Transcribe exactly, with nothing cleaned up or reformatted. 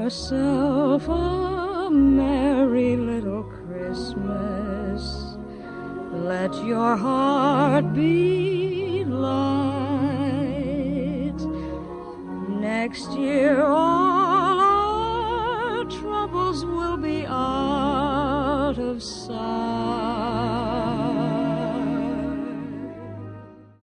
yourself a merry little Christmas. Let your heart be light. Next year all our troubles will be out of sight.